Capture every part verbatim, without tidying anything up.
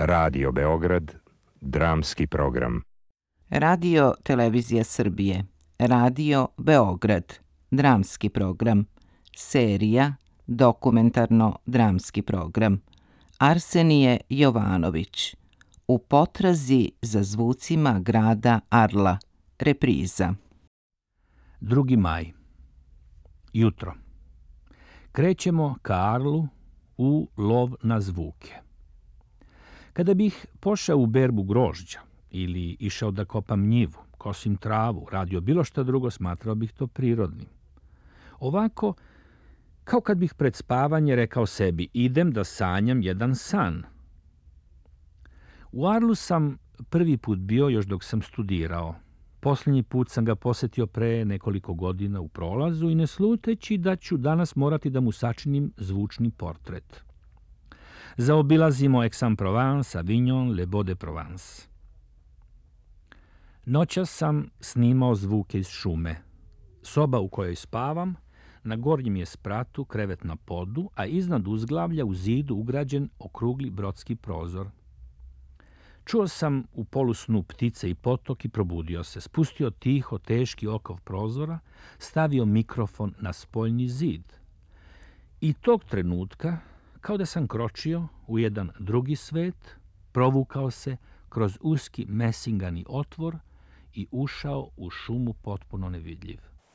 Radio Beograd, dramski program. Radio Televizija Srbije, Radio Beograd, dramski program, serija dokumentarno-dramski program. Arsenije Jovanović, U potrazi za zvucima grada Arla, repriza. drugi maj. Jutro. Krećemo ka Arlu u lov na zvuke. Kada bih pošao u berbu grožđa ili išao da kopam njivu, kosim travu, radio bilo šta drugo, smatrao bih to prirodnim. Ovako, kao kad bih pred spavanje rekao sebi, idem da sanjam jedan san. U Arlu sam prvi put bio još dok sam studirao. Posljednji put sam ga posetio pre nekoliko godina u prolazu i ne sluteći da ću danas morati da mu sačinim zvučni portret. Zaobilazimo Aix-en-Provence, Avignon, Le Beau de Provence. Noćas sam snimao zvuke iz šume. Soba u kojoj spavam, na gornjem je spratu krevet na podu, a iznad uzglavlja u zidu ugrađen okrugli brodski prozor. Čuo sam u polusnu ptice i potok i probudio se. Spustio tiho teški okov prozora, stavio mikrofon na spoljni zid. I tog trenutka, kao da sam kročio u jedan drugi svet, provukao se kroz uski mesingani otvor i ušao u šumu potpuno nevidljiv.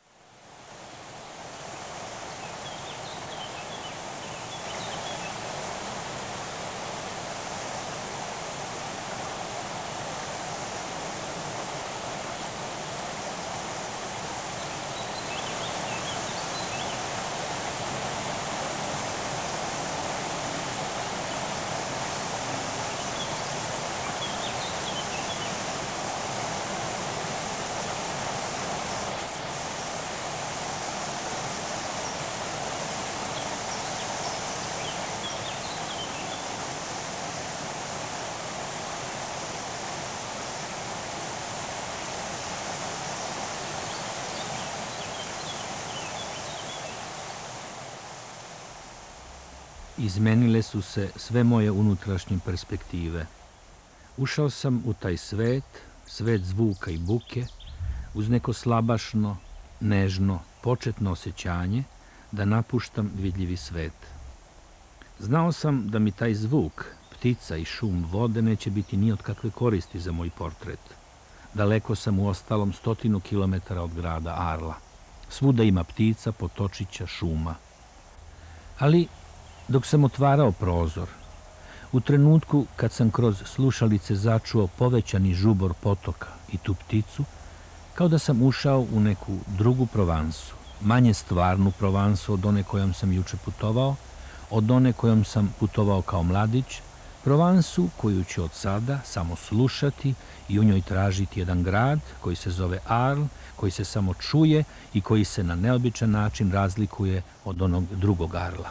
Izmenile su se sve moje unutrašnje perspektive. Ušao sam u taj svet, svet zvuka i buke, uz neko slabašno, nežno, početno osjećanje da napuštam vidljivi svet. Znao sam da mi taj zvuk, ptica i šum vode neće biti ni od kakve koristi za moj portret. Daleko sam u ostalom stotinu kilometara od grada Arla. Svuda ima ptica, potočića, šuma. Ali dok sam otvarao prozor, u trenutku kad sam kroz slušalice začuo povećani žubor potoka i tu pticu, kao da sam ušao u neku drugu Provansu, manje stvarnu Provansu od one kojom sam juče putovao, od one kojom sam putovao kao mladić, Provansu koju ću od sada samo slušati i u njoj tražiti jedan grad koji se zove Arl, koji se samo čuje i koji se na neobičan način razlikuje od onog drugog Arla.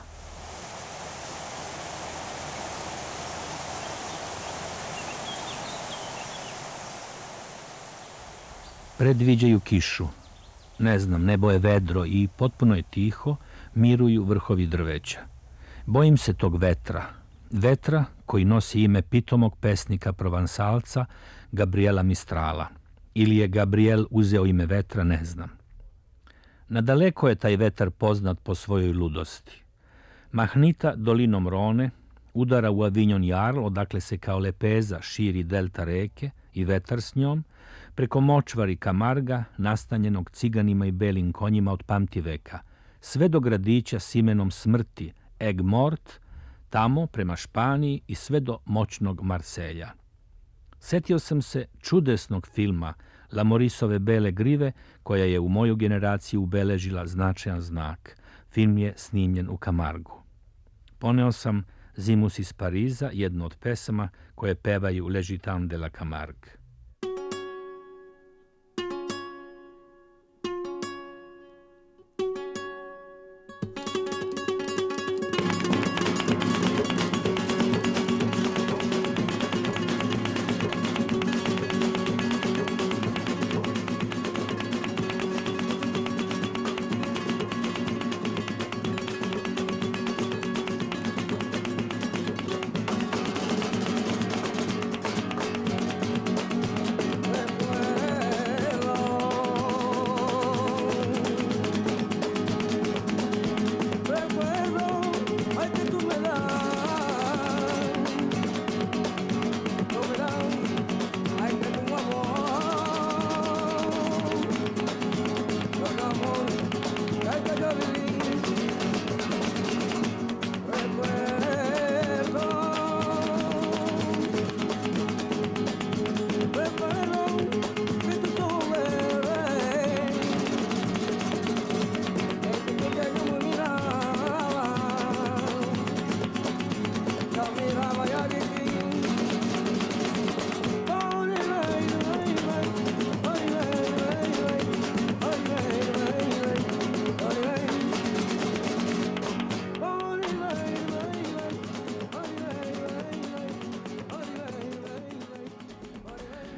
Predviđaju kišu. Ne znam, nebo je vedro i potpuno je tiho, miruju vrhovi drveća. Bojim se tog vetra. Vetra koji nosi ime pitomog pesnika provansalca Gabriela Mistrala. Ili je Gabriel uzeo ime vetra, ne znam. Nadaleko je taj vetar poznat po svojoj ludosti. Mahnita dolinom Rone, udara u Avignon i Arl, odakle se kao lepeza širi delta reke i vetar s njom, preko močvari Kamarga, nastanjenog ciganima i belim konjima od pamtiveka, sve do gradića s imenom smrti, Egmort, tamo prema Španiji i sve do moćnog Marselja. Setio sam se čudesnog filma Lamorisove Bele grive, koja je u moju generaciju ubeležila značajan znak. Film je snimljen u Kamargu. Poneo sam Zimus iz Pariza, jednu od pesama koje pevaju Le Gitan de la Camargue.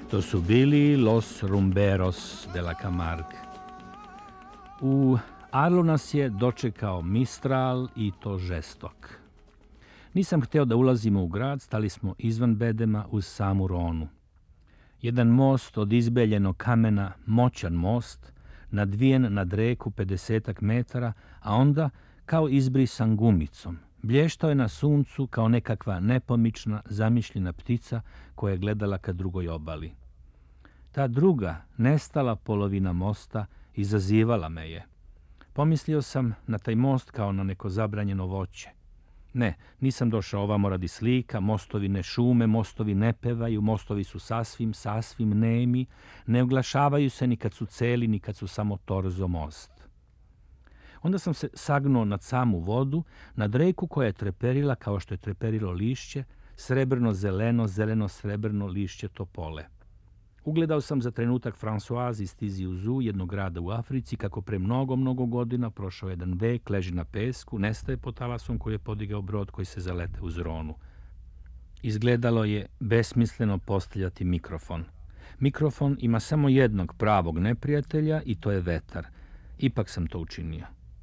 To su bili Los Rumberos de la Camargue. U Arlu nas je dočekao Mistral i to žestok. Nisam hteo da ulazimo u grad, stali smo izvan bedema uz samu Ronu. Jedan most od izbeljenog kamena, moćan most, nadvijen nad reku pedesetak metara, a onda kao izbrisan gumicom. Blještao je na suncu kao nekakva nepomična, zamišljena ptica koja je gledala ka drugoj obali. Ta druga, nestala polovina mosta izazivala me je. Pomislio sam na taj most kao na neko zabranjeno voće. Ne, nisam došao ovamo radi slika, mostovi ne šume, mostovi ne pevaju, mostovi su sasvim, sasvim nemi, ne oglašavaju se ni kad su celi, ni kad su samo torzo most. Onda sam se sagnuo nad samu vodu, nad reku koja je treperila kao što je treperilo lišće, srebrno-zeleno, zeleno-srebrno lišće topole. Ugledao sam za trenutak Françoise iz Tizi Ouzou, jednog grada u Africi, kako pre mnogo, mnogo godina, prošao jedan vek, leži na pesku, nestaje pod talasom koji je podigao brod koji se zalete uz Ronu. Izgledalo je besmisleno postavljati mikrofon. Mikrofon ima samo jednog pravog neprijatelja i to je vetar. Ipak sam to učinio.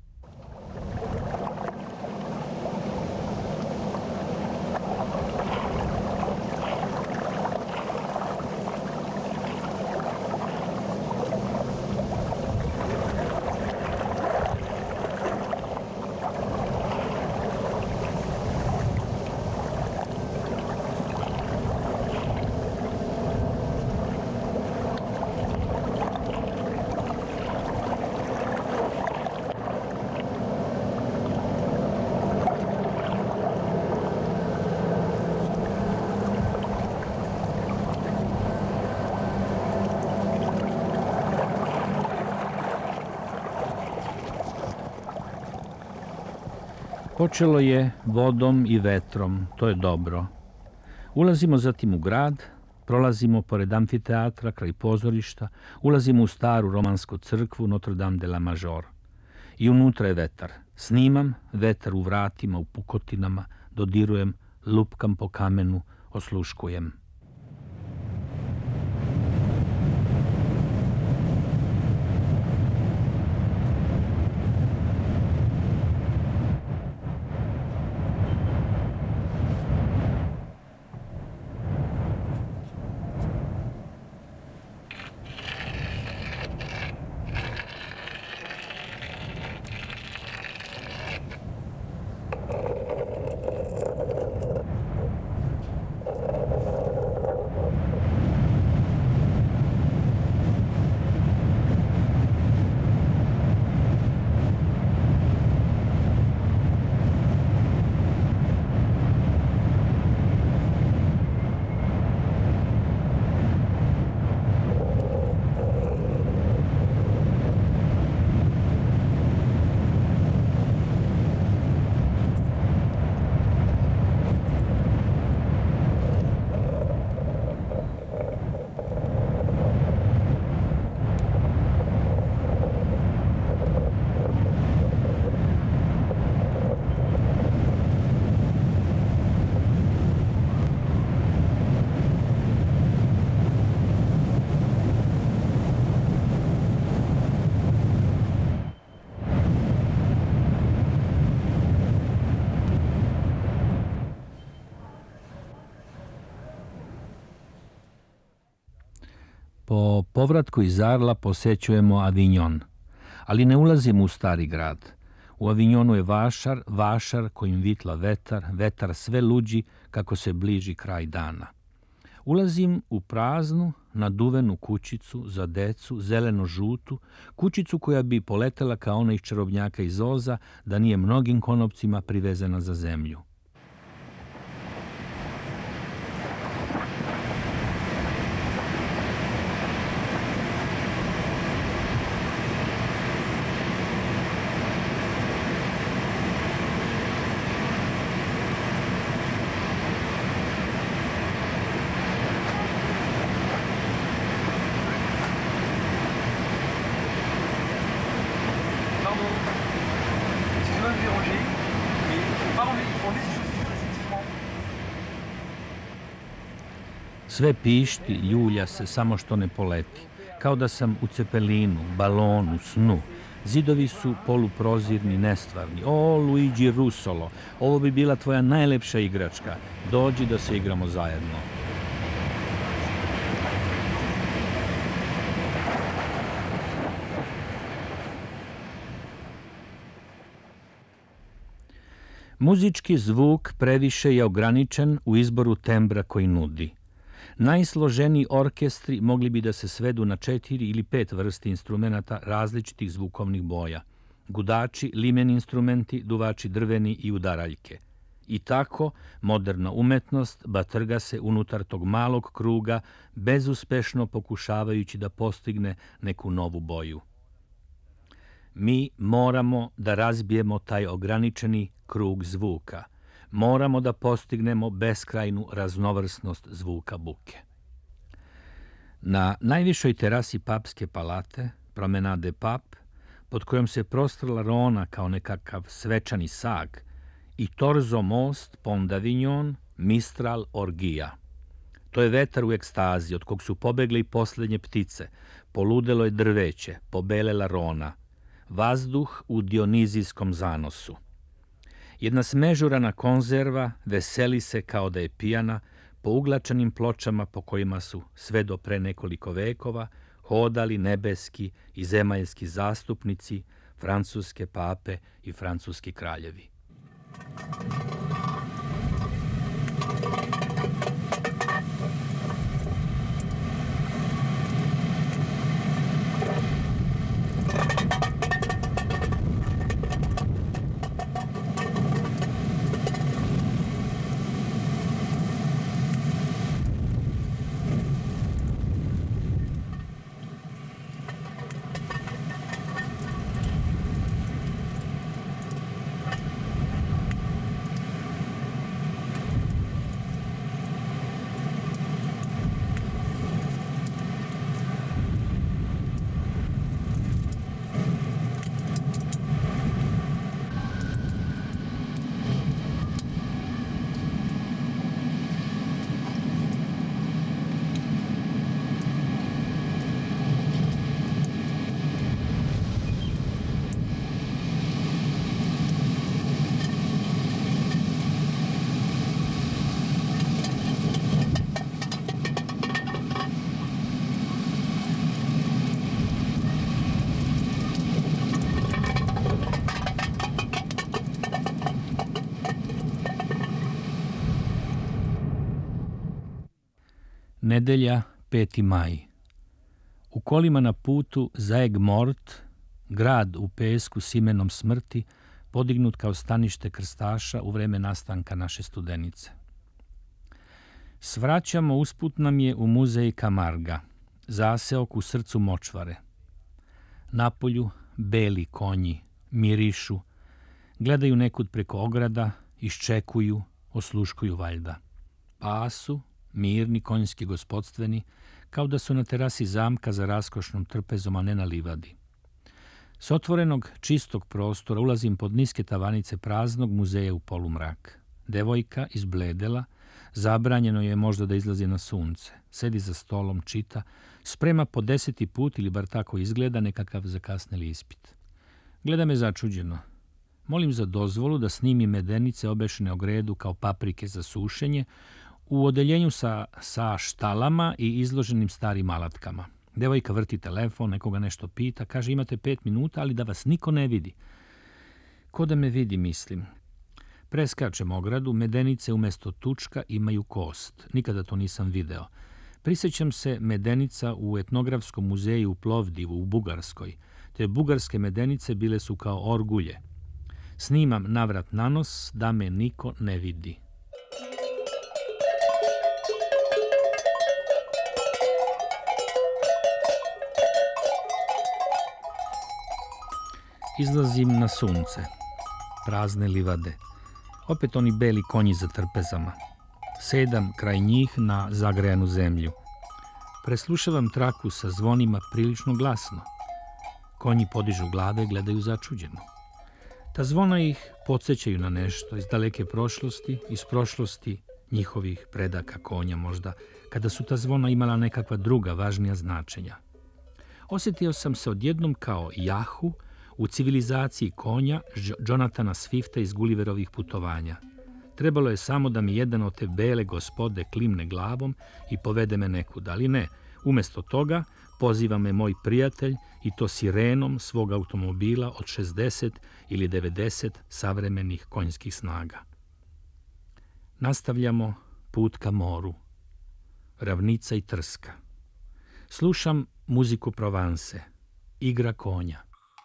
Počelo je vodom i vetrom, to je dobro. Ulazimo zatim u grad, prolazimo pored amfiteatra, kraj pozorišta, ulazimo u staru romansku crkvu Notre Dame de la Major. I unutra je vetar. Snimam, vetar u vratima, u pukotinama, dodirujem, lupkam po kamenu, osluškujem. Po povratku iz Arla posećujemo Avignon, ali ne ulazimo u stari grad. U Avignonu je vašar, vašar kojim vitla vetar, vetar sve luđi kako se bliži kraj dana. Ulazim u praznu, naduvenu kućicu za decu, zeleno-žutu, kućicu koja bi poletela kao ona iz Čarobnjaka iz Oza da nije mnogim konopcima privezana za zemlju. Pardon, excusez-moi de vous déranger, mais vos parents, ils font des Sve pišti, ljulja se, samo što ne poleti. Kao da sam u cepelinu, balonu, snu. Zidovi su poluprozirni, nestvarni. O, Luigi Russolo, ovo bi bila tvoja najlepša igračka. Dođi da se igramo zajedno. Muzički zvuk previše je ograničen u izboru tembra koji nudi. Najsloženiji orkestri mogli bi da se svedu na četiri ili pet vrsti instrumenata različitih zvukovnih boja. Gudači, limeni instrumenti, duvači drveni i udaraljke. I tako, moderna umetnost batrga se unutar tog malog kruga, bezuspešno pokušavajući da postigne neku novu boju. Mi moramo da razbijemo taj ograničeni krug zvuka. Moramo da postignemo beskrajnu raznovrsnost zvuka buke. Na najvišoj terasi papske palate, Promenade Pap, pod kojom se prostrla Rona kao nekakav svečani sag, i Torzo most, Pont d'Avignon, Mistral orgija. To je vetar u ekstazi, od kog su pobegle i poslednje ptice, poludelo je drveće, pobelela Rona, vazduh u dionizijskom zanosu. Jedna smežurana konzerva veseli se kao da je pijana po uglačanim pločama po kojima su sve do pre nekoliko vekova hodali nebeski i zemaljski zastupnici, francuske pape i francuski kraljevi. Nedelja, peti maj. U kolima na putu za Aigues-Mortes, grad u pesku s imenom smrti, podignut kao stanište krstaša u vreme nastanka naše Studenice. Svraćamo usput nam je u muzej Camarga, zaseok u srcu močvare. Napolju beli konji mirišu, gledaju nekud preko ograda, iščekuju, osluškuju valjda. Pasu, mirni konjski gospodstveni, kao da su na terasi zamka za raskošnom trpezom, a ne na livadi. S otvorenog, čistog prostora ulazim pod niske tavanice praznog muzeja u polumrak. Devojka izbledela, zabranjeno je možda da izlazi na sunce. Sedi za stolom, čita, sprema po deseti put, ili bar tako izgleda, nekakav zakasneli ispit. Gleda me začuđeno. Molim za dozvolu da snimi medenice obešene o gredu kao paprike za sušenje, u odeljenju sa, sa štalama i izloženim starim alatkama. Devojka vrti telefon, nekoga nešto pita, kaže imate pet minuta, ali da vas niko ne vidi. Ko da me vidi, mislim. Preskačem ogradu, medenice umesto tučka imaju kost. Nikada to nisam video. Prisjećam se medenica u etnografskom muzeju u Plovdivu u Bugarskoj. Te bugarske medenice bile su kao orgulje. Snimam navrat na nos da me niko ne vidi. Izlazim na sunce, prazne livade, opet oni beli konji za trpezama. Sedam kraj njih na zagrejanu zemlju. Preslušavam traku sa zvonima prilično glasno. Konji podižu glave, gledaju začuđeno. Ta zvona ih podsjećaju na nešto iz daleke prošlosti, iz prošlosti njihovih predaka konja možda, kada su ta zvona imala nekakva druga važnija značenja. Osjetio sam se odjednom kao Jahu u civilizaciji konja Jonathana Swifta iz Gulliverovih putovanja. Trebalo je samo da mi jedan od te bele gospode klimne glavom i povede me nekud, ali ne. Umjesto toga poziva me moj prijatelj i to sirenom svog automobila od šezdeset ili devedeset savremenih konjskih snaga. Nastavljamo put ka moru. Ravnica i trska. Slušam muziku Provence. Igra konja.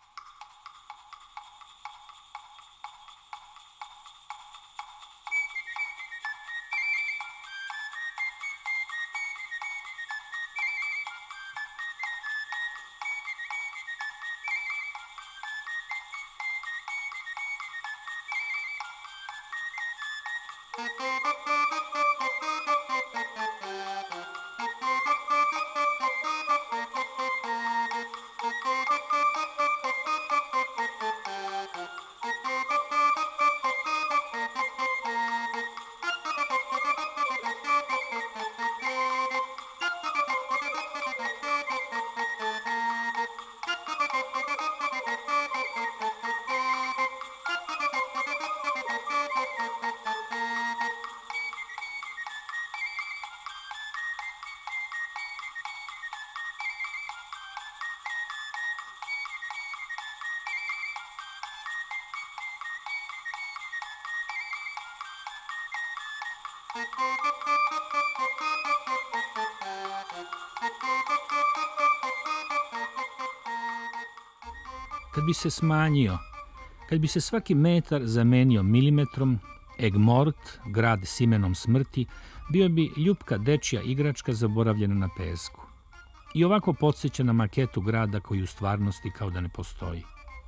Kad bi se smanjio, kad bi se svaki metar zamenio milimetrom, Egmort, grad s imenom smrti, bio bi ljupka dečja igračka zaboravljena na pesku. I ovako podsjeća na maketu grada koji u stvarnosti kao da ne postoji.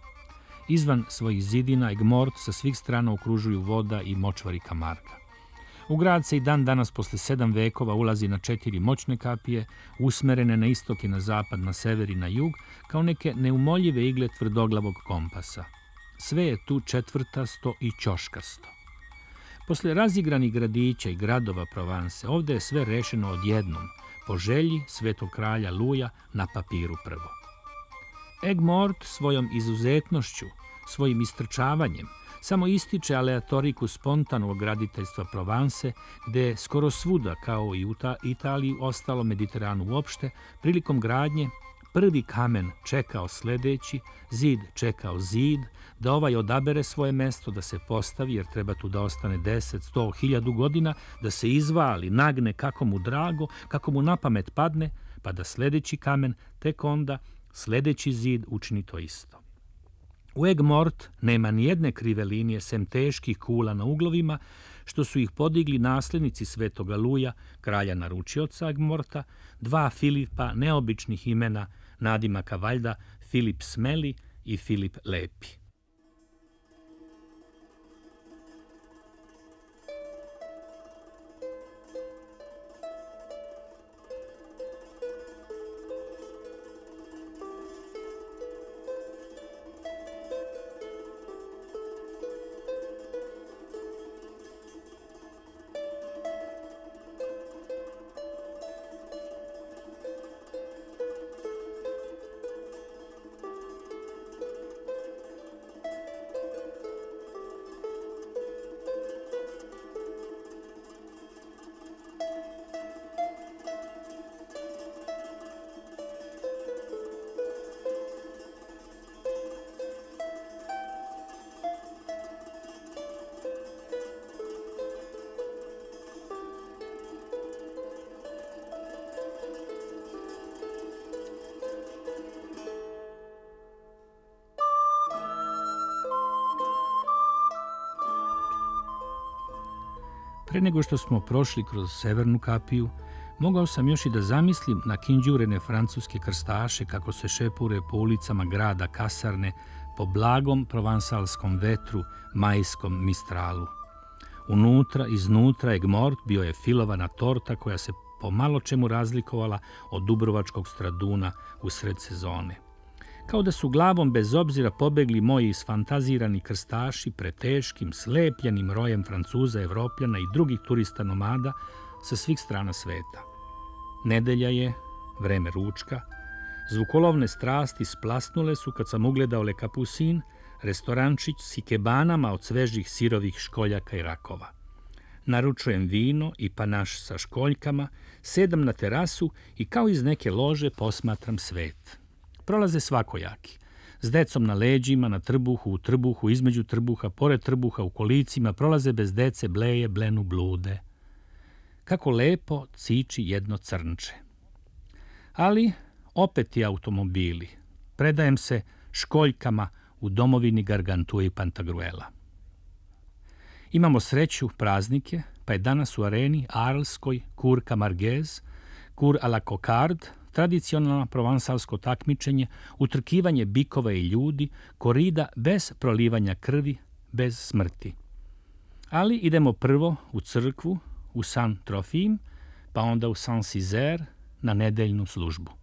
Izvan svojih zidina Egmort sa svih strana okružuju voda i močvari Kamarka. U grad se i dan danas posle sedam vekova ulazi na četiri moćne kapije, usmerene na istok i na zapad, na sever i na jug, kao neke neumoljive igle tvrdoglavog kompasa. Sve je tu četvrtasto i ćoškasto. Posle razigranih gradića i gradova Provence, ovdje je sve rešeno odjednom, po želji svetog kralja Luja na papiru prvo. Egmort svojom izuzetnošću, svojim istrčavanjem, samo ističe aleatoriku spontanog graditeljstva Provence, gde je skoro svuda, kao i u Italiji, ostalo Mediteranu uopšte, prilikom gradnje prvi kamen čekao sledeći, zid čekao zid, da ovaj odabere svoje mesto, da se postavi, jer treba tu da ostane deset, sto, hiljadu godina, da se izvali, nagne kako mu drago, kako mu na pamet padne, pa da sledeći kamen, tek onda sledeći zid učini to isto. U Egmort nema ni jedne krive linije sem teških kula na uglovima, što su ih podigli naslednici svetoga Luja, kralja naručioca Egmorta, dva Filipa neobičnih imena, nadimaka valjda Filip Smeli i Filip Lepi. Pre nego što smo prošli kroz severnu kapiju, mogao sam još i da zamislim na kinđurene francuske krstaše kako se šepure po ulicama grada kasarne, po blagom provansalskom vetru, majskom mistralu. Unutra, iznutra, Egmort bio je filovana torta koja se po malo čemu razlikovala od dubrovačkog straduna u sred sezone. kao da su glavom bez obzira pobegli moji isfantazirani krstaši pred teškim, slepljenim rojem Francuza, Evropljana i drugih turista nomada sa svih strana sveta. Nedelja je, vreme ručka, zvukolovne strasti splasnule su kad sam ugledao Le Capucin, restorančić s ikebanama od svežih sirovih školjaka i rakova. Naručujem vino i panaš sa školjkama, sedam na terasu i kao iz neke lože posmatram svet. Prolaze svakojaki. S decom na leđima, na trbuhu, u trbuhu, između trbuha, pored trbuha, u kolicima, prolaze bez dece, bleje, blenu, blude. Kako lepo ciči jedno crnče. Ali opet i automobili. Predajem se školjkama u domovini Gargantue i Pantagruela. Imamo sreću, praznike, pa je danas u areni arlskoj Cour Camarguez, Cour à la Cocarde, tradicionalno provansalsko takmičenje, utrkivanje bikova i ljudi, korida bez prolivanja krvi, bez smrti. Ali idemo prvo u crkvu, u Saint Trophime, pa onda u Saint Césaire na nedeljnu službu.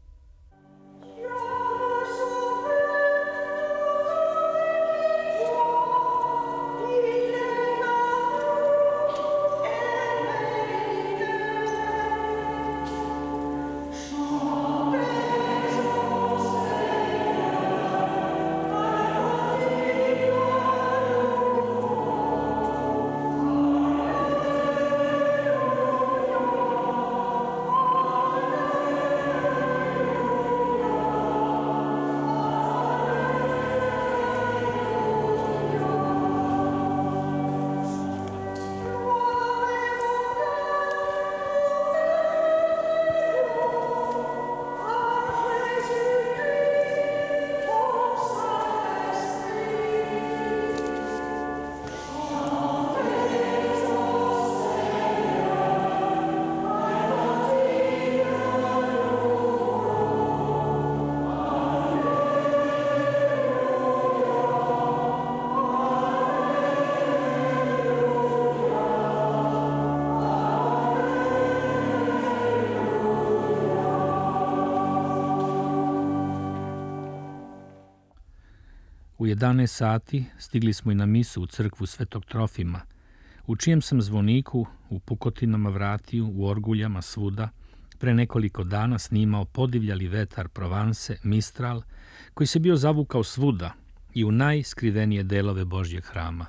U jedanaest sati stigli smo i na misu u crkvu Svetog Trofima, u čijem sam zvoniku, u pukotinama vratiju, u orguljama svuda, pre nekoliko dana snimao podivljali vetar Provence, Mistral, koji se bio zavukao svuda i u najskrivenije delove Božjeg hrama.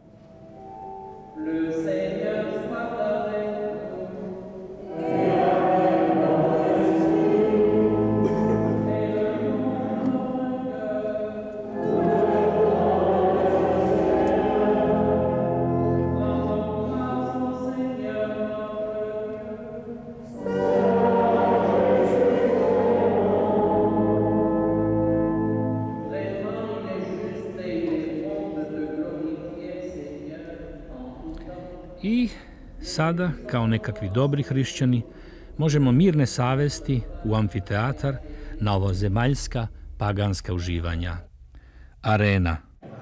I sada, kao nekakvi dobri hrišćani, možemo mirne savesti u amfiteatar na ovozemaljska paganska uživanja. Arena.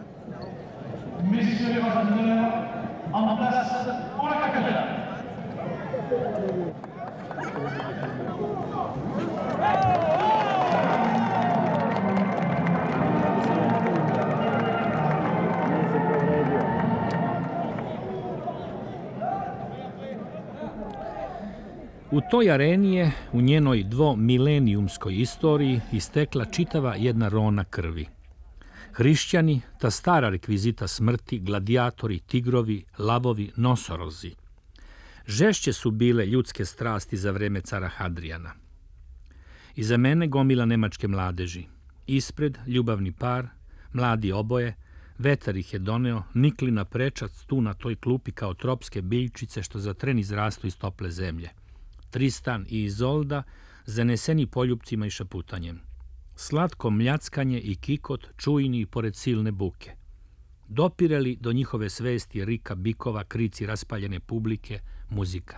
U toj areni je, u njenoj dvomilenijumskoj istoriji, istekla čitava jedna rona krvi. Hrišćani, ta stara rekvizita smrti, gladijatori, tigrovi, lavovi, nosorozi. Žešće su bile ljudske strasti za vreme cara Hadrijana. Iza mene gomila nemačke mladeži. Ispred ljubavni par, mladi oboje, vetar ih je doneo, nikli na prečac tu na toj klupi kao tropske biljčice što za tren izrastu iz tople zemlje. Tristan i Izolda, zaneseni poljupcima i šaputanjem. Slatko mljackanje i kikot čujni pored silne buke. Dopirali do njihove svesti rika bikova, krici raspaljene publike, muzika.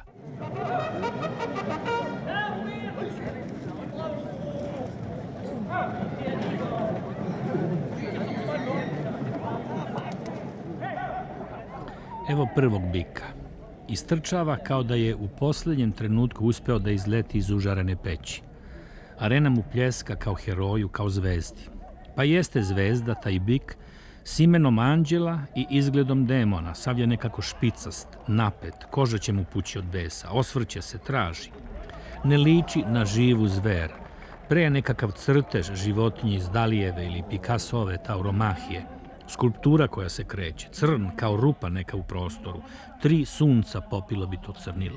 Evo prvog bika. Istrčava kao da je u posljednjem trenutku uspeo da izleti iz užarene peći. Arena mu pljeska kao heroju, kao zvezdi. Pa jeste zvezda, taj bik, s imenom anđela i izgledom demona, sav je nekako špicast, napet, koža će mu pući od besa, osvrće se, traži. Ne liči na živu zver, pre je nekakav crtež životinje iz Dalijeve ili Picassove tauromahije, skulptura koja se kreće, crn kao rupa neka u prostoru, tri sunca popilo bi to crnilo.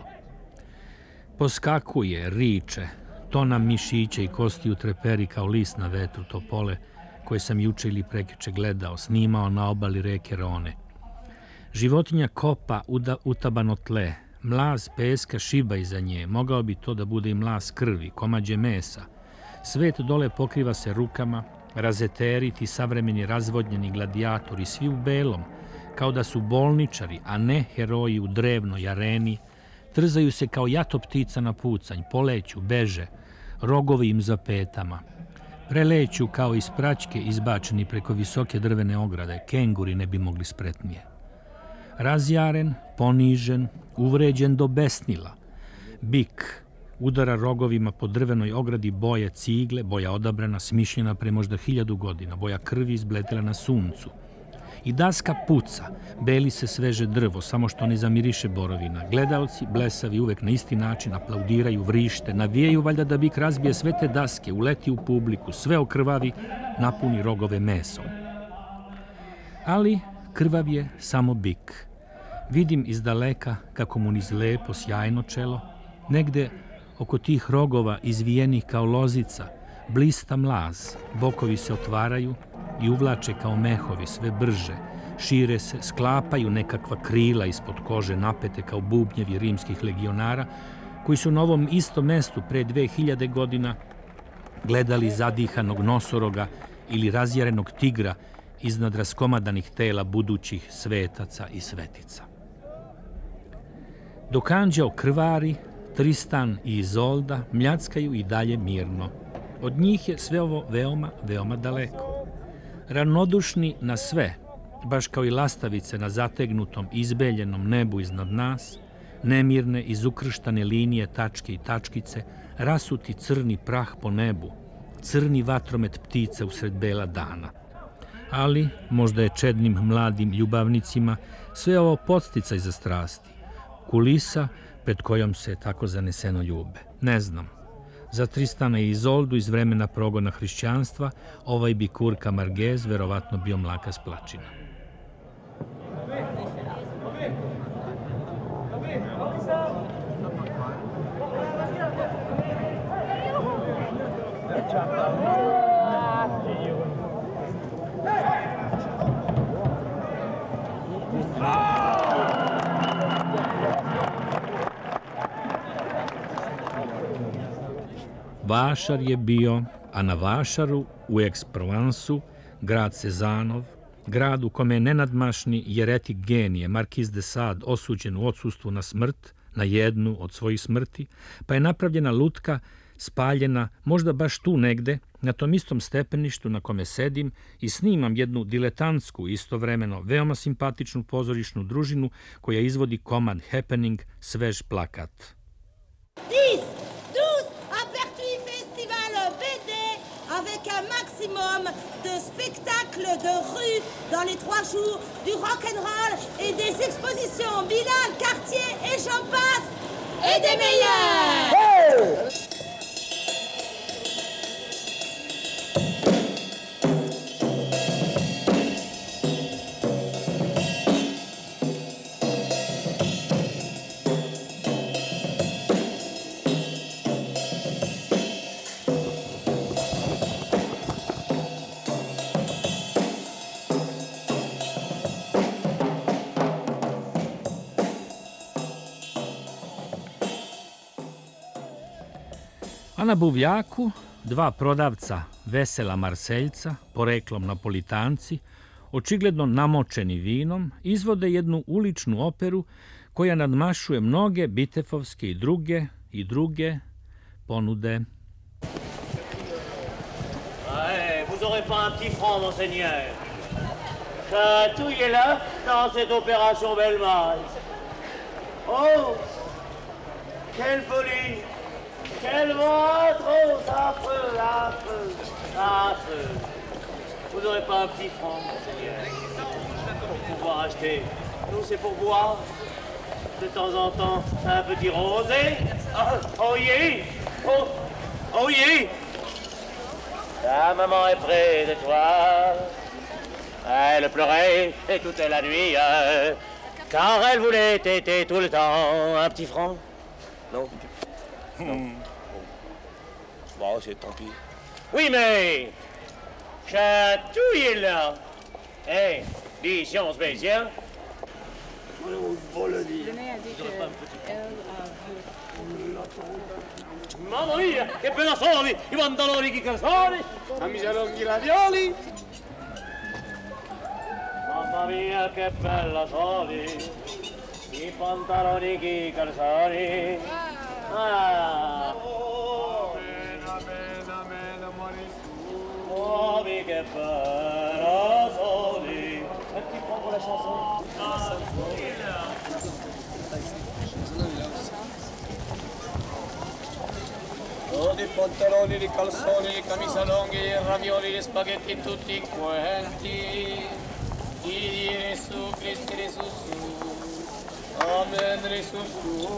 Poskakuje, riče, tona mišića i kosti utreperi kao list na vetru topole, koje sam juče ili prekjuče gledao, snimao na obali reke Rone. Životinja kopa uda, utabano tle, mlaz peska šiba iza nje, mogao bi to da bude i mlaz krvi, komađe mesa. Svet dole pokriva se rukama, razeteri, ti savremeni razvodnjeni gladijatori, svi u belom, kao da su bolničari, a ne heroji u drevnoj areni, trzaju se kao jato ptica na pucanj, poleću, beže, rogovi im za petama. Preleću kao iz praćke izbačeni preko visoke drvene ograde, kenguri ne bi mogli spretnije. Razjaren, ponižen, uvređen do besnila, bik udara rogovima po drvenoj ogradi boje cigle, boja odabrana, smišljena pre možda hiljadu godina, boja krvi izbletela na suncu. I daska puca, beli se sveže drvo, samo što ne zamiriše borovina. Gledaoci, blesavi, uvek na isti način, aplaudiraju, vrište, navijaju valjda da bik razbije sve te daske, uleti u publiku, sve okrvavi, napuni rogove mesom. Ali krvav je samo bik. Vidim iz daleka kako mu niz lepo, sjajno čelo, negde oko tih rogova izvijenih kao lozica, blista mlaz, bokovi se otvaraju i uvlače kao mehovi sve brže, šire se, sklapaju nekakva krila ispod kože napete kao bubnjevi rimskih legionara, koji su na ovom istom mestu pre dve hiljade godina gledali zadihanog nosoroga ili razjarenog tigra iznad raskomadanih tela budućih svetaca i svetica. Dok anđeo krvari, Tristan i Izolda mljackaju i dalje mirno. Od njih je sve ovo veoma, veoma daleko. Ravnodušni na sve, baš kao i lastavice na zategnutom, izbeljenom nebu iznad nas, nemirne, izukrštane linije, tačke i tačkice, rasuti crni prah po nebu, crni vatromet ptica usred bela dana. Ali, možda je čednim mladim ljubavnicima sve ovo podsticaj za strasti, kulisa pred kojom se tako zaneseno ljube. Ne znam. Za Tristana i Izoldu iz vremena progona hrišćanstva ovaj bi Kurka Margez verovatno bio mlaka s plačina. Vašar je bio, a na Vašaru, u Aix-Provensu, grad Cezanov, grad u kome je nenadmašni jeretik genije, Markiz de Sade, osuđen u odsustvu na smrt, na jednu od svojih smrti, pa je napravljena lutka, spaljena, možda baš tu negde, na tom istom stepeništu na kome sedim i snimam jednu diletantsku, istovremeno veoma simpatičnu pozorišnu družinu koja izvodi komad happening, svež plakat. De spectacles de rue dans les trois jours, du rock'n'roll et des expositions Bilal, Cartier et j'en passe, et des meilleurs. Hey! A na buvljaku dva prodavca vesela Marseljca, poreklom Napolitanci, očigledno namočeni vinom, izvode jednu uličnu operu koja nadmašuje mnoge bitefovske i druge i druge ponude. Ouais, vous aurez pas un petit franc, monseigneur. Tout est là dans cette opération Bellemas. Oh, quelle folie! Quel ventre, affreux, affreux, affreux. Vous n'aurez pas un petit franc, monseigneur, pour pouvoir acheter. Nous, c'est pour boire. De temps en temps, un petit rosé. Oh, oh yeah! Oh, oh yeah! Ta maman est près de toi. Elle pleurait toute la nuit, euh, car elle voulait téter tout le temps. Un petit franc? Non? Non. Bon, c'est tant pis. Oui, mais... chatouille là. Eh, hey, dis si on se met bien. Mamma mia, che bella soli! I pantaloni, che calzoni! Camicia lunghi ravioli! Mamma mia, che bella soli! I pantaloni, che calzoni! Ah! Mena, mena, mena, Marisou! Oh, mais che bella soli! Un petit point pour la chanson. Ah, oh, di pantaloni, di calzoni, di camicia lunghi, di ravioli, di spaghetti tutti quanti. Di Gesù Cristo, Gesù su. Amen, Gesù su.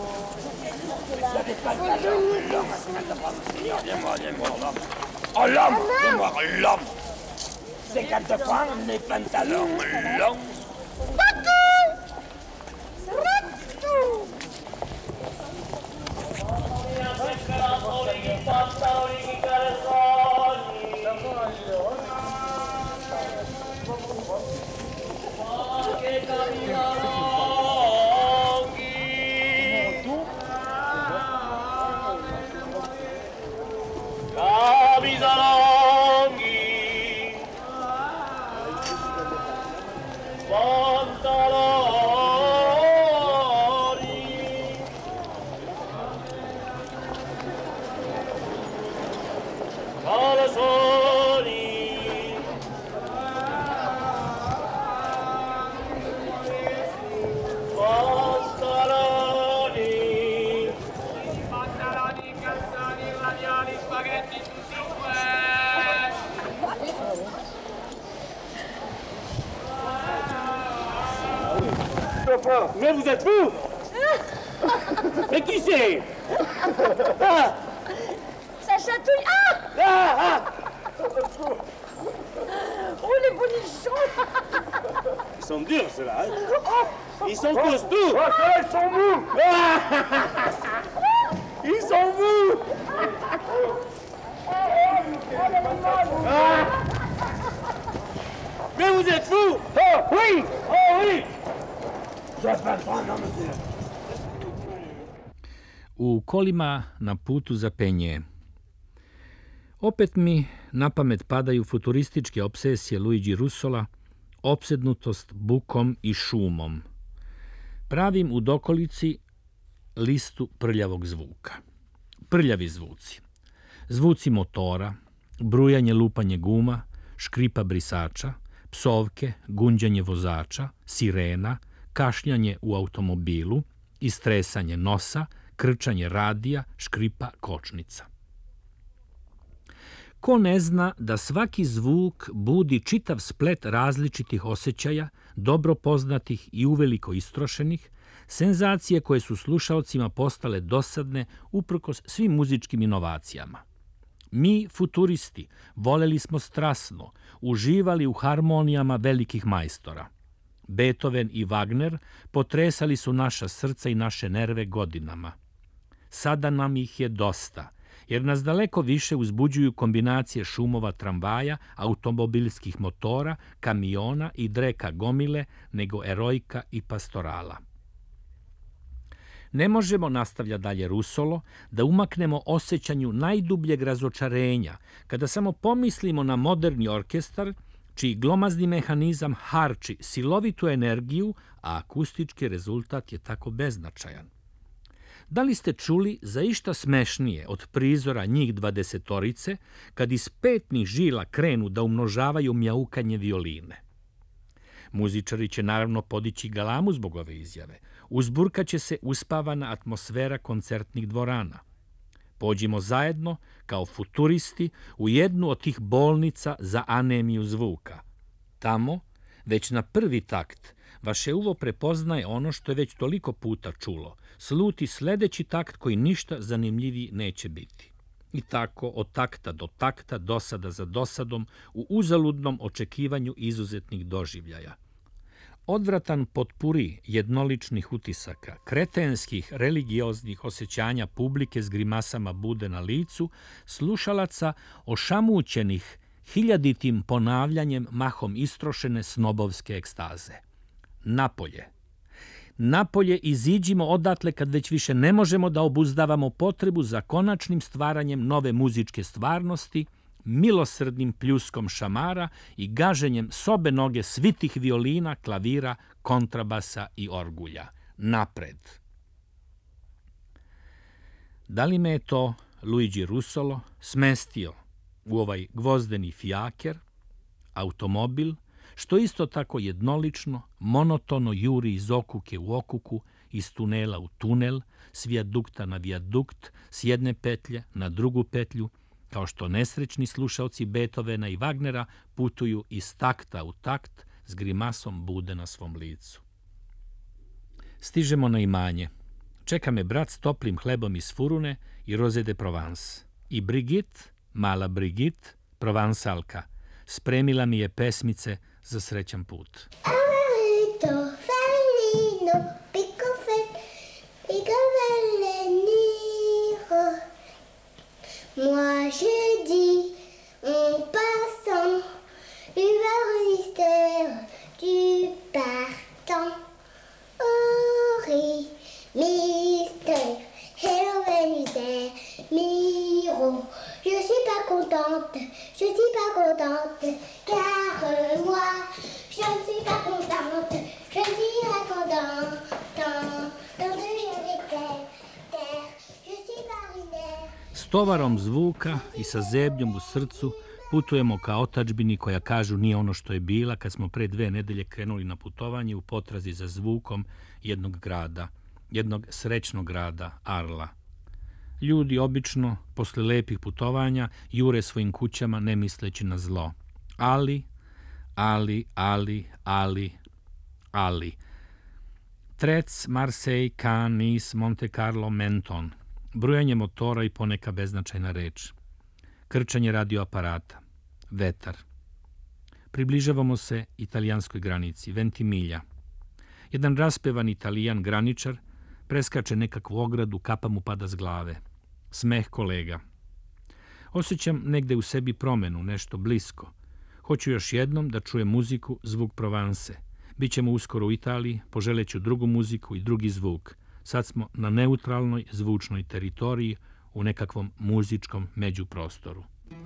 Oh, l'homme, dis-moi l'homme. cinquante francs, les pantalons longs. Mais vous êtes fous! Mais qui c'est? Ah! Ça chatouille. Ah! Ah! Ah! Oh, les bonichons! Ils sont durs, ceux-là. Hein? Ils sont costauds! Oh, ceux-là, ils sont mous! Ah! Ils sont mous! Ah! Mais vous êtes fous! Oh, oui! Oh oui! U kolima na putu za penje. Opet mi na pamet padaju futurističke obsesije Luigi Russola, opsednutost bukom i šumom. Pravim u dokolici listu prljavog zvuka. Prljavi zvuci. Zvuci motora, brujanje lupanje guma, škripa brisača, psovke, gunđanje vozača, sirena, kašljanje u automobilu, istresanje nosa, krčanje radija, škripa kočnica. Ko ne zna da svaki zvuk budi čitav splet različitih osjećaja, dobro poznatih i uveliko istrošenih, senzacije koje su slušaocima postale dosadne uprkos svim muzičkim inovacijama. Mi, futuristi, voleli smo strasno, uživali u harmonijama velikih majstora. Beethoven i Wagner potresali su naša srca i naše nerve godinama. Sada nam ih je dosta, jer nas daleko više uzbuđuju kombinacije šumova tramvaja, automobilskih motora, kamiona i dreka gomile nego erojka i pastorala. Ne možemo, nastavlja dalje Russolo, da umaknemo osjećanju najdubljeg razočarenja kada samo pomislimo na moderni orkestar čiji glomazni mehanizam harči silovitu energiju, a akustički rezultat je tako beznačajan. Da li ste čuli za išta smešnije od prizora njih dvadesetorice kad iz petnih žila krenu da umnožavaju mjaukanje violine? Muzičari će naravno podići galamu zbog ove izjave. Uzburkaće se uspavana atmosfera koncertnih dvorana. Pođimo zajedno, kao futuristi, u jednu od tih bolnica za anemiju zvuka. Tamo, već na prvi takt, vaše uvo prepoznaje ono što je već toliko puta čulo. Sluti sledeći takt koji ništa zanimljiviji neće biti. I tako, od takta do takta, dosada za dosadom, u uzaludnom očekivanju izuzetnih doživljaja. Odvratan potpuri jednoličnih utisaka, kretenskih religioznih osjećanja publike s grimasama bude na licu, slušalaca ošamućenih hiljaditim ponavljanjem mahom istrošene snobovske ekstaze. Napolje. Napolje iziđimo odatle kad već više ne možemo da obuzdavamo potrebu za konačnim stvaranjem nove muzičke stvarnosti, milosrdnim pljuskom šamara i gaženjem sobe noge svitih violina, klavira, kontrabasa i orgulja. Napred. Da li me je to Luigi Russolo smestio u ovaj gvozdeni fijaker, automobil, što isto tako jednolično, monotono juri iz okuke u okuku, iz tunela u tunel, s vijadukta na vijadukt, s jedne petlje na drugu petlju, kao što nesrećni slušaoci Beethovena i Wagnera putuju iz takta u takt s grimasom bude na svom licu. Stižemo na imanje. Čeka me brat s toplim hlebom iz furune i roze de Provence. I Brigitte, mala Brigitte, provansalka, spremila mi je pesmice za srećan put. Amarito, Felino, Picofet, Picovelleniro. Moi je dis, en passant, l'hiver mystère du partant. Ori, mystère, hello mystère, miro. Je suis pas contente, je suis pas contente, car moi, je ne suis pas contente, je ne suis pas contente, dans ce joli terre, je suis marinaire. S tovarom zvuka i sa zebnjom u srcu putujemo ka otadžbini koja, kažu, nije ono što je bila kad smo pre dve nedelje krenuli na putovanje u potrazi za zvukom jednog grada, jednog srećnog grada, Arla. Ljudi obično, posle lepih putovanja, jure svojim kućama ne misleći na zlo. Ali, ali, ali, ali, ali. Trec, Marseille, Cannes, Nice, Monte Carlo, Menton. Brujanje motora i poneka beznačajna reč. Krčanje radioaparata. Vetar. Približavamo se italijanskoj granici, Ventimiglia. Jedan raspevan Italijan, graničar, preskače nekakvu ogradu, kapa mu pada s glave. Smeh kolega. Osjećam negde u sebi promenu, nešto blisko. Hoću još jednom da čujem muziku, zvuk Provence. Bićemo uskoro u Italiji, poželeću drugu muziku i drugi zvuk. Sad smo na neutralnoj zvučnoj teritoriji u nekakvom muzičkom međuprostoru.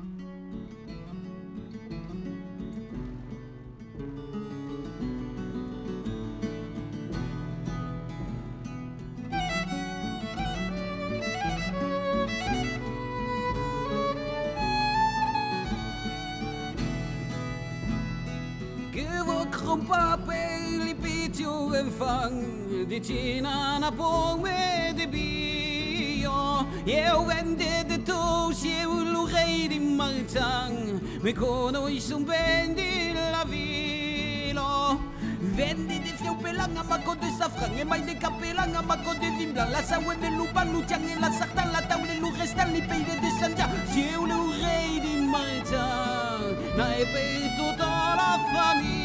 Papel picciu en fang di Cina na pome de bio eu vende de tos eu lurei di martang me conosci un ben di la vilo vende de fiau pelanga maco de safran e mai de capelanga maco de dimbla la saue de lupa luciang e la sarta la taule lu resta li peide de sanja si eu lurei di martang na e pe tutta la famiglia.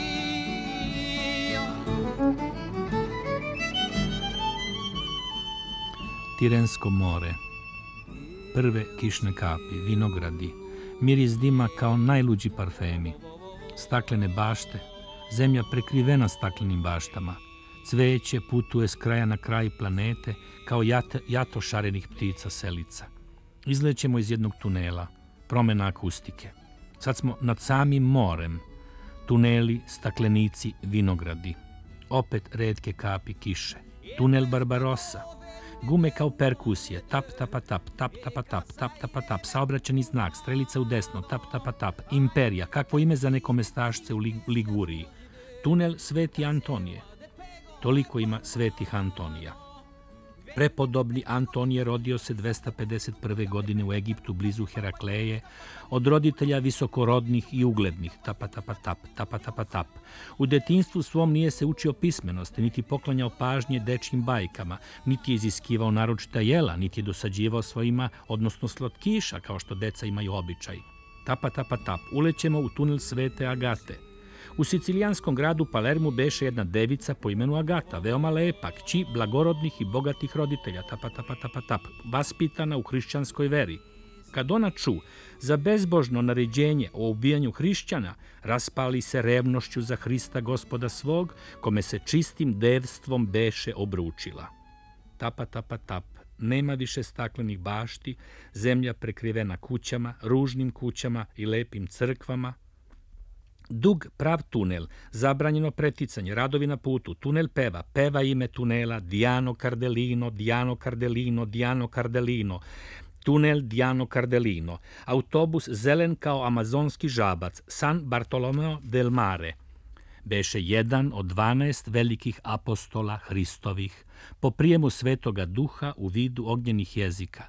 Tirensko more. Prve kišne kapi, vinogradi, miris dima kao najluđi parfemi. Staklene bašte, zemlja prekrivena staklenim baštama. Cveće putuje s kraja na kraj planete kao jato, jato šarenih ptica selica. Izlećemo iz jednog tunela, promena akustike. Sad smo nad samim morem. Tuneli, staklenici, vinogradi. Opet retke kapi kiše. Tunel Barbarossa. Gume kao perkusije, tap, tapa, tap, tap, tapa, tap, tap, tapa, tap, saobraćajni znak, strelica u desno, tap, tapa, tap, imperija, kakvo ime za neko mestašce u Liguriji. Tunel Sveti Antonije. Toliko ima Svetih Antonija. Prepodobni Antonije rodio se dvesta pedeset prve. godine u Egiptu blizu Herakleje, od roditelja visokorodnih i uglednih, tapa tapa tap, tapa tapa tap. U detinjstvu svom nije se učio pismenosti, niti poklanjao pažnje dečjim bajkama, niti je iziskivao naročita jela, niti je dosađivao svojima, odnosno slatkiša, kao što deca imaju običaj. Tapa tapa tap, ulećemo u tunel Svete Agate. U sicilijanskom gradu Palermu beše jedna devica po imenu Agata, veoma lepa, kći blagorodnih i bogatih roditelja, tapa tapa tapa tap, vaspitana u hrišćanskoj veri. Kad ona ču za bezbožno naređenje o ubijanju hrišćana, raspali se revnošću za Hrista Gospoda svog, kome se čistim devstvom beše obručila. Tapa tapa tap, nema više staklenih bašti, zemlja prekrivena kućama, ružnim kućama i lepim crkvama. Dug prav tunel, zabranjeno preticanje, radovi na putu, tunel peva, peva ime tunela, Diano Cardellino, Diano Cardellino, Diano Cardellino, tunel Diano Cardellino, autobus zelen kao amazonski žabac, San Bartolomeo del Mare. Beše jedan od dvanaest velikih apostola Hristovih, po prijemu Svetoga Duha u vidu ognjenih jezika.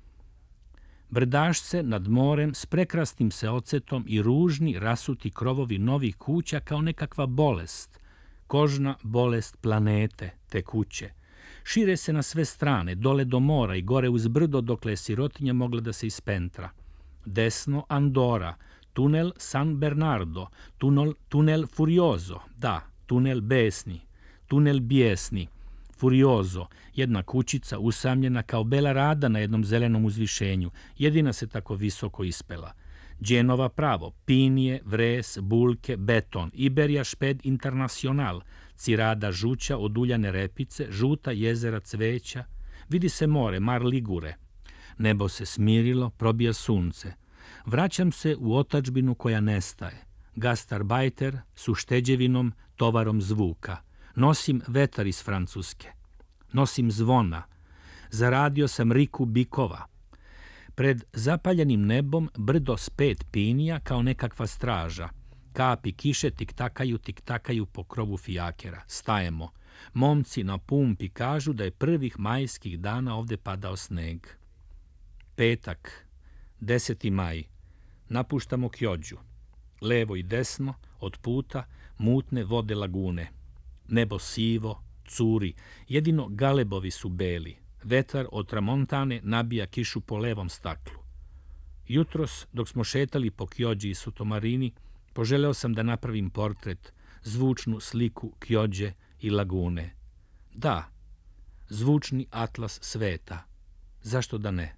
Brdašce nad morem s prekrasnim seocetom i ružni rasuti krovovi novih kuća kao nekakva bolest, kožna bolest planete, te kuće. Šire se na sve strane, dole do mora i gore uz brdo dokle je sirotinja mogla da se ispentra. Desno Andora, tunel San Bernardo, tunel, tunel Furioso, da, tunel besni, tunel bijesni, Furioso, jedna kućica usamljena kao bela rada na jednom zelenom uzvišenju, jedina se tako visoko ispela. Dženova pravo, pinije, vres, bulke, beton, Iberia Šped Internacional, cirada žuća od uljane repice, žuta jezera cveća, vidi se more, Mar Ligure. Nebo se smirilo, probija sunce. Vraćam se u otadžbinu koja nestaje. Gastarbajter s ušteđevinom, tovarom zvuka. Nosim vetar iz Francuske. Nosim zvona. Zaradio sam riku bikova. Pred zapaljenim nebom brdo s pet pinija kao nekakva straža. Kapi kiše tiktakaju, tiktakaju po krovu fijakera. Stajemo. Momci na pumpi kažu da je prvih majskih dana ovde padao sneg. Petak, deseti maj. Napuštamo Kjođu. Levo i desno, od puta, mutne vode lagune. Nebo sivo, curi, jedino galebovi su beli. Vetar od tramontane nabija kišu po levom staklu. Jutros, dok smo šetali po Kjođi i Sutomarini, poželeo sam da napravim portret, zvučnu sliku Kjođe i lagune. Da, zvučni atlas sveta. Zašto da ne?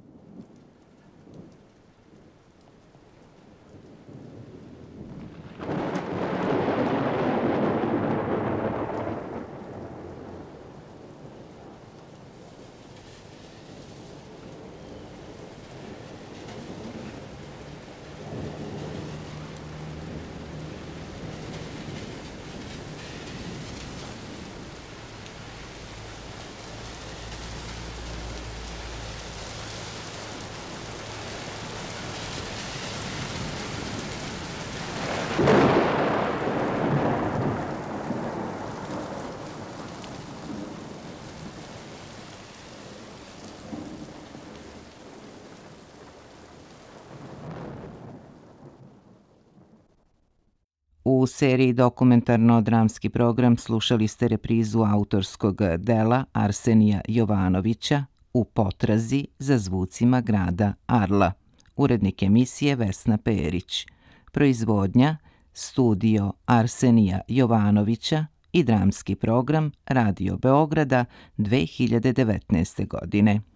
U seriji dokumentarno-dramski program slušali ste reprizu autorskog dela Arsenija Jovanovića U potrazi za zvucima grada Arla. Urednik emisije Vesna Perić. Proizvodnja Studio Arsenija Jovanovića i dramski program Radio Beograda dve hiljade devetnaeste. godine.